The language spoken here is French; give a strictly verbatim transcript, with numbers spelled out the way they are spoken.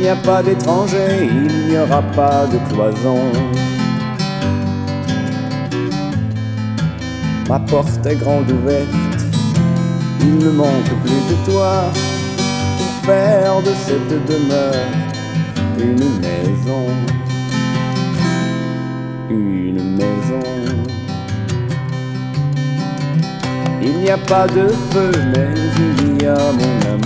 n'y a pas d'étrangers, il n'y aura pas de cloison. Ma porte est grande ouverte, il ne manque plus que toi pour faire de cette demeure une maison, une maison. Il n'y a pas de feu, mais il y a mon amour.